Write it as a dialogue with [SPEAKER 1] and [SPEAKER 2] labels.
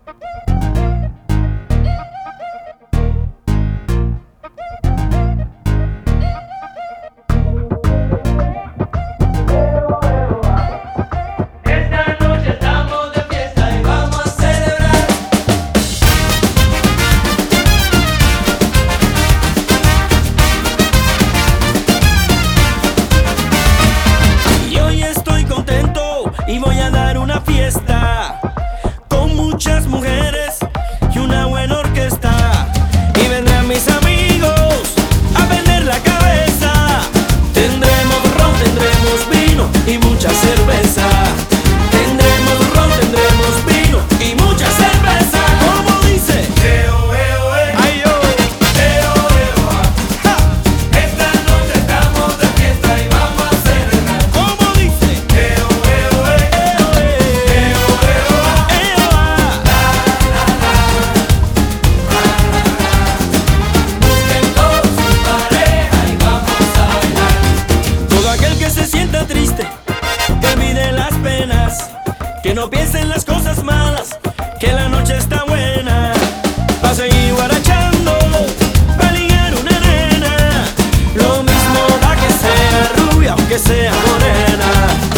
[SPEAKER 1] Y voy a dar una fiesta con muchas mujeres y una buena orquesta. Y vendrán mis amigos a vender la cabeza. Tendremos ron, tendremos vino y mucha cerveza. Tendremos ron, tendremos vino y mucha cerveza. ¿Cómo dice? Eo, eo, ay, yo. Eo, eo, ja. Esta noche estamos de fiesta y vamos a celebrar. ¿Cómo dice? Eo, eo, triste, que olvide las penas, que no piense en las cosas malas, que la noche está buena, pa' seguir guarachando, pa' ligar una nena, lo mismo da que sea rubia o que sea morena.